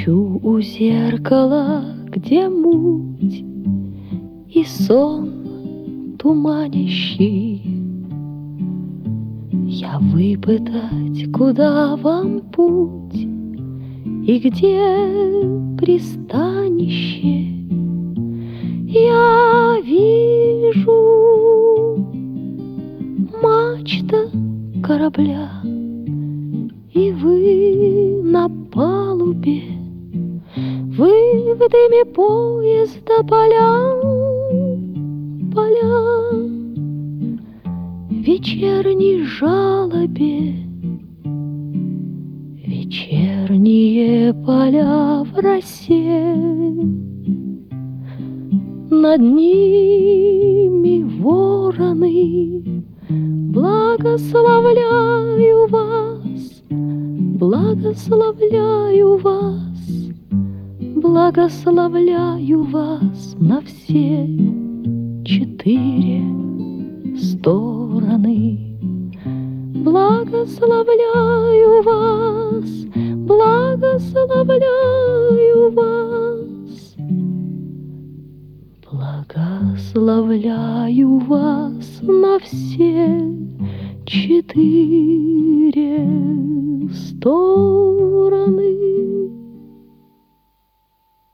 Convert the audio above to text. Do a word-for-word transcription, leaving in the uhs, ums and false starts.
Стою у зеркала, где муть и сон туманящий. Я выпытать, куда вам путь и где пристанище. Я вижу мачта корабля, и вы на палубе. Вы в дыме поезда поля, поля, в вечерней жалобе. Вечерние поля в росе, над ними вороны. Благословляю вас, благословляю вас, благословляю вас на все четыре стороны. Благословляю вас, благословляю вас, благословляю вас на все четыре стороны.